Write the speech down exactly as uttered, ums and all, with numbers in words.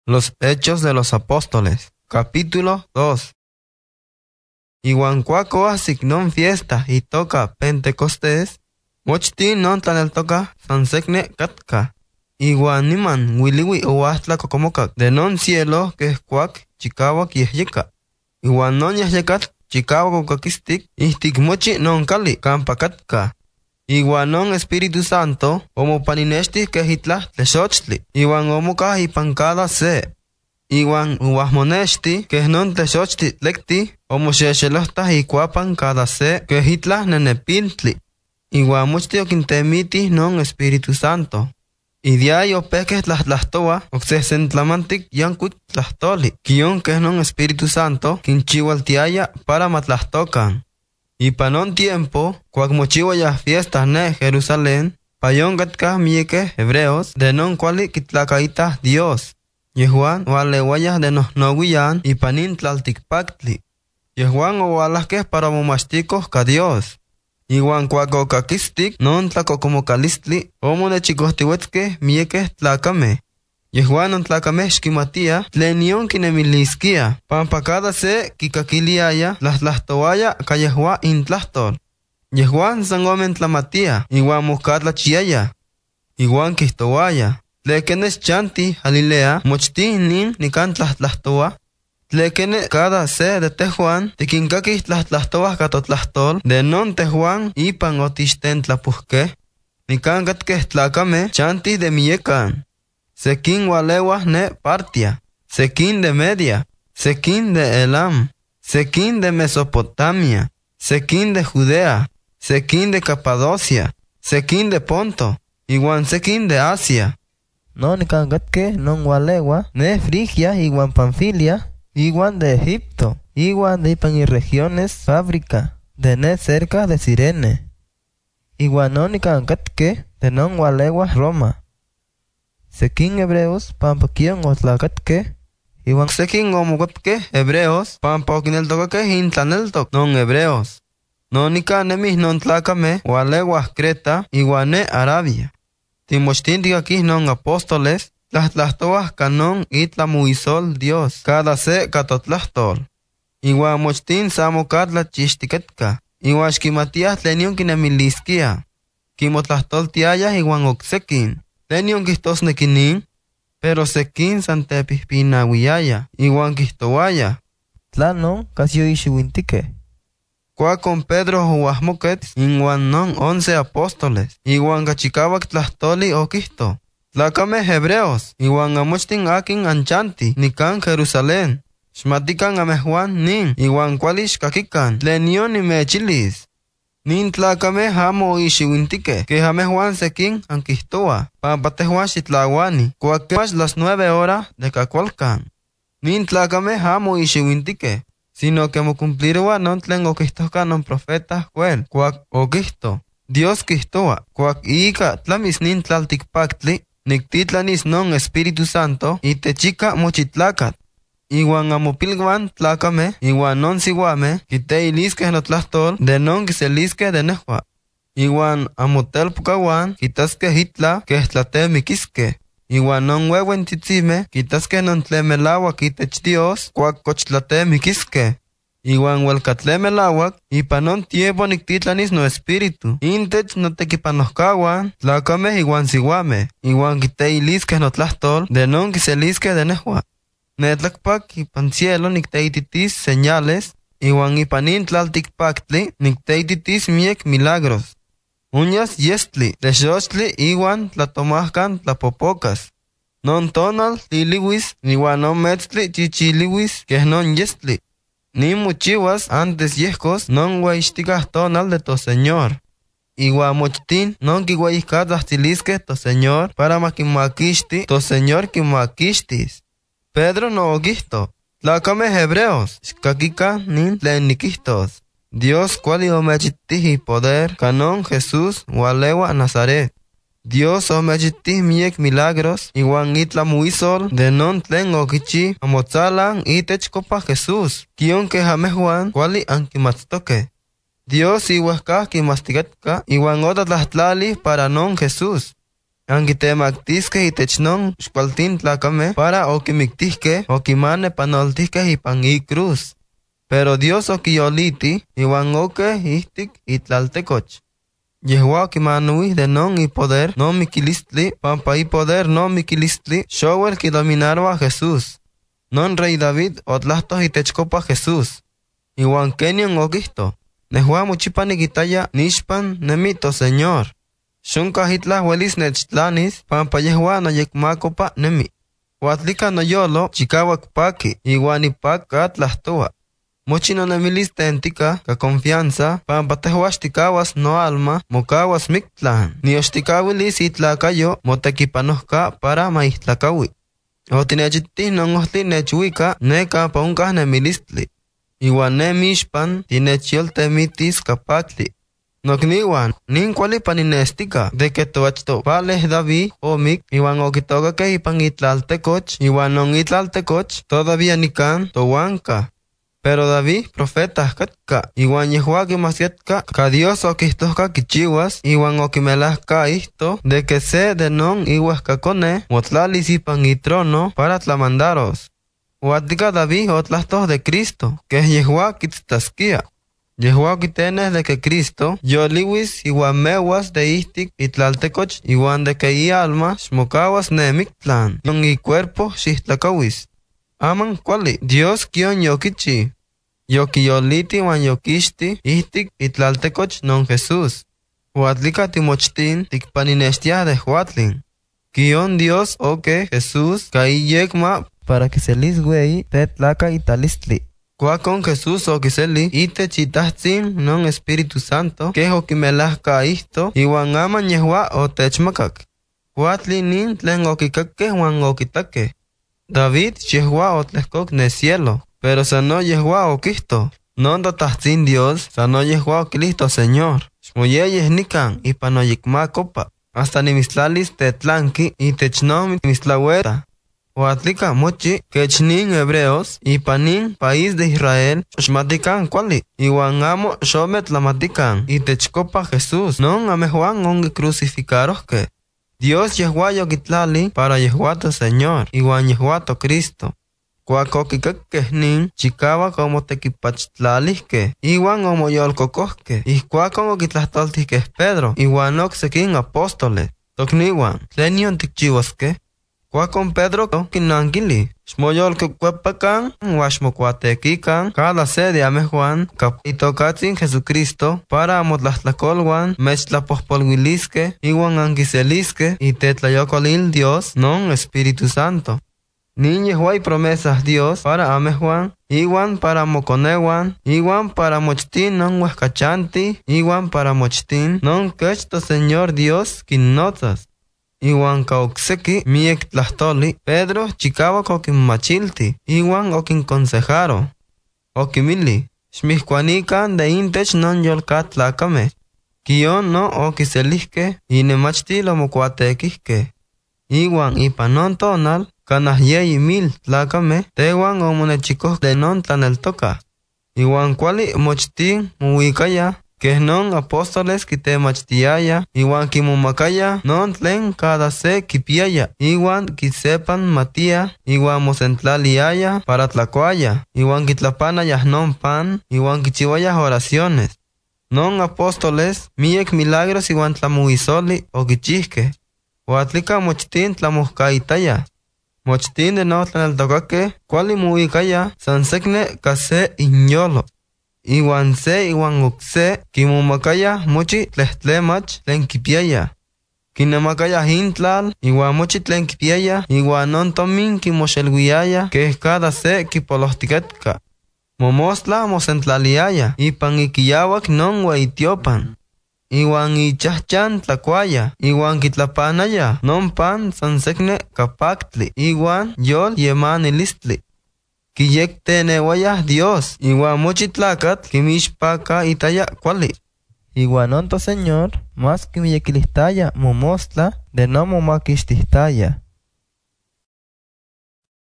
Los Hechos de los Apóstoles, capítulo dos. Iwan cuaco asignon fiesta y toca Pentecostés, mochti non tlanel toca sansecne katka. Iwan niman wiliwi uastla cocomocac de non cielo que es cuac chicawak yehyeka. Iwan non yehyekat chicawak ukakistik ihtik mochi non kali kampakatka. Iwan non Espíritu Santo omo paninesti que hitla tlexochtli. Iwan omoka ipancada se. Iwan uahmonesti que non tlexochtli tlekti omo xexelohta ikuapan cada se que hitla nenepintli. Iwan mochti okintemiti non Espíritu Santo. Y diay opeque tlahtlastoa oxesentlamantik yankuik tlahtoli. Kion que non Espíritu Santo quinchihualtiaya para matlahtocan. Y pa non tiempo, cuac mochiwaya fiestas ne Jerusalén, payon gatka mieke hebreos de non cuali kitlacaita Dios. Yehuan walewayas de nos noguiyan y panin tlaltikpactli. Yehuan owalasque para momachticos ka Dios. Iwan cuac okakistik non tlacocomocalistli omo de chicostihuetzque mieke tlacame. Yehuan non tlacame xkimatia tlenion kinemiliskia, pampa cada se kikakiliaya tlahtlahtowaya ka Yehua intlahtol. Yehuan sangomen tlamatia, iwan muscatla chiaya. Iwan kihtowaya, tlekenes chanti Galilea mochti nin nikan tlahtlahtowa. Tlekene cada se de tehuan tikinkakis tlahtlahtowah katotlahtol de non tehuan ipan otixten tlapuhke. Nikan katke tlacame chanti de miekan. Sekin walewah ne Partia, sekin de Media, sekin de Elam, sekin de Mesopotamia, sekin de Judea, sekin de Capadocia, sekin de Ponto, iguan sekin de Asia. Non kangatke non walewa ne Frigia iguan Panfilia, iguan de Egipto, iguan de ipan y regiones fábrica, de ne cerca de Sirene. Iguan non kangatke de non walewa Roma. Sekin hebreos pampakion otlakatke, Iwan sekin omogotke hebreos pampa okineltokake intlaneltok non hebreos. Nonika nemis non tlacame walewas Creta iguane Arabia. Timochtintikakis non apóstoles tlahtlahtowah kanon itlamuisol Dios cada se katotlahtol. Iwan mochtin samokatla chixtiketka. Iwan xkimatiah tlenion kinemiliskia. Kimotlahtoltiayah iwan oksekin. Tenion kistos nekinin, pero sekin santepihpinawiaya, iwan kistowaya. Tlanon kasio ishiwintike. Cuacon Pedro huahmoket inwan non once apóstoles, iwan kachikawak tlahtoli okisto. Tlacame hebreos, iwan amochtin akin anchanti, nikan Jerusalén. Xmatikan amehuan nin, iwan kualish kakikan, tlenion imechilis. Nin tlacame hamo ishiwintike, que jamehuan sekin anquistoa, pampatehuan xitlawani, cuaquemas las nueve horas de cacualcan. Nin tlacame hamo ishiwintike, sino que mo cumplirua non tlen oquistoca non profeta Joel, cuac oquisto. Dios quistoa, cuac ica tlamis nin tlaltikpactli, nictitlanis non Espíritu Santo, y techica mochitlacat. Iwan amopilguan tlacame, iwan non siwame, kite iliske notlahtol, de non kiseliske de nehua. Iwan amotelpukawan, kitaske hitla, kehtlate mikiske. Iwan non wewen titzime, kitaske non tlemelawa kitech Dios, cuac cochtlate mikiske. Iwan welkatlemelawak, ipan non tiempo nictitlanis no espíritu. Intech no tequipanohkawan, tlacame iwan siwame, iwan kite iliske notlahtol, de non kiseliske de nehua. Netlakpak ipan cielo nicteititis señales, iwan ipanin tlaltikpaktli nicteititis miek milagros. Uñas yestli, texochtli iwan tlatomahkan tlapopocas. Non tonal tiliwis, iwan non metztli chichiliwis, que non yestli. Ni muchiwas antes yescos non guaixticas tonal de to Señor. Iwan mochtin non kiwaihkatlahtiliske to Señor para makimakishti to Señor kimakishtis. Pedro no oquisto, tlacame hebreos, xkakika nin tlen nikistos. Dios cuali omechitih poder, canon Jesús walewa Nazaret. Dios omechitih miek milagros, iwan itlamuisol de non tlen okichi amotzalan itech copa Jesús, kion que jamehuan cuali ankimatstoke. Dios iwahkah kimastigetka, iwan otatlahtlalih para non Jesús. anquitemactisque itech non xcualtin tlacame para oquimictisque oquimane panoltisque ipan i cruz. Pero Dios oquiyoliti iwan oque ihtic itlaltecoch. Yehua oquimanuis de non y poder no miquilistli, pampa y poder no miquilistli, showel que dominarwa Jesús. Non rey David otlahtos itechcopa Jesús. Iwan kenion oquisto. Nehua muchipaniquitaya nishpan nemito Señor. Shunka hitla huelis nechtlanis, pampa yehua no yekmacopa nemi. Huatlika no yolo, chikawak paki, iwan ipak atlahtoa. Mochi no nemilis tentica, ka confianza, pampa tehuachtikawas no alma, mokawas mictlan, ni ochtikawilis itlakayo, motequipanohka para maistlakawi. Otinechitis non ohtli nechuika, neka pauncas nemilistli. Iwan ne mishpan, tinechioltemitis kapatli. Nokniwan, nin kuali paninestika, de que toachto pales David, omik, iwan okitoga que ipan itlaltecoch, iwan non itlaltecoch, todavía nikan, towanka. Pero David, profeta katka, iwan yehua kimasietka, ka Dios okihtohka kichiwas, iwan okimelahka isto, de que se de non ihuescacone, motlalis ipan itrono, para tlamandaros. Huatika David otlahtos de Cristo, que yehua kitztaskia. Yehua kitenes de que Cristo, yoliwis iwan mewas de istik itlaltecoch, iwan de que i alma, shmokawas ne mictlan, non i cuerpo xihtlakawis. Aman kuali, Dios kion yokichi. Yokiyoliti wan yokishti, ihtik itlaltecoch non Jesús. Huatlika timochtin, tikpaninestiah de huatlin. Kion Dios oke Jesús, kai yekma, para que se lis güey, tetlaca italistli. Cuacon Jesús okiseli, ite chitahtsin non Espíritu Santo, que okimelahka isto, iwan aman yehua o techmakak. Huatli nin tlen okikake wan okitake. David yehua otleskok ne cielo, pero sano yehua okisto. Non tahtsin Dios, sano yehua okilisto Señor. Shmoyeyes nikan, ipan oyikma copa. Hasta ni mislalis tetlanki, itechnom mislaweta. Huatlika mochi, kechnin hebreos, ipanin país de Israel, shmatikan kuali, iwan amo shomet lamatikan, itechcopa Jesús, non amejuan ongi crucificarosque. Dios yehua yokitlali para yehuato Señor, iwan yehuato Cristo. Cuacokikakehnin, chicaba como tequipachtlalihque, iwan omoyolcocosque, ihcuacon okitlastoltihque Pedro, iwan oksekin apóstoles, tokniwan, tlenion tikchiwasque. Cuacon Pedro kinangili, xmoyolcocuepacan, huaxmocuatequican, cada sede amejuan, capitocatzin Jesucristo, para amotlahtlacolwan, mechtlapohpolhuilisque, iwan anquiselisque, y tetlayocolil Dios, non Espíritu Santo. Nin yehuay promesas Dios para amejuan, iwan para moconewan, iwan para mochtin non huescachanti, iwan para mochtin non quechto Señor Dios quinnotas. Iwan kaukseki miek tlahtoli, Pedro chikawa kokinmachilti, iwan okinkonsejaro. Okimili, xmihkuanikan de intech non yolkat tlakame. Kion no okiselihke, inemachtil omokuatekihke. Iwan ipan non tonal, kanah yeyi mil tlakame, tewan omonechikoh de non tlaneltoka. Iwan kuali mochtin muwikaya, que non apóstoles kitemachtiaya, iwan kimumakaya, non tlen cada se kipiaya, iwan kisepan matia, iwan mosentlaliaya para tlacuaya, iwan kitlapanaya non pan, iwan kichiwaya oraciones. Non apóstoles, miek milagros iwan tlamuisoli o kichihke. Huatlika mochtin tlamuhkaitaya. Mochtin de no tlaneltokake, kuali muikaya, sansekne kase inyolo. Iwan se iwan ukse, kimumakaya mochi tlehtlemach tlen kipiaya. Kinemakaya hintlal, iwan mochi tlen kipiaya, iwan non tomin kimoshelguiaya, que cada se kipolohtiquetka. Momostla mosentlaliaya, ipan ikiyawak non weitiopan. Iwan ichahchan tlacuaya, iwan kitlapanaya, non pan sansekne kapaktli, iwan yol yemanilistli. Kiyek tenewaya Dios, iwan mochi tlakat kimishpaka itaya kuali. Iwan onto Señor, mas kimiyekilistaya momostla de no momakististaya.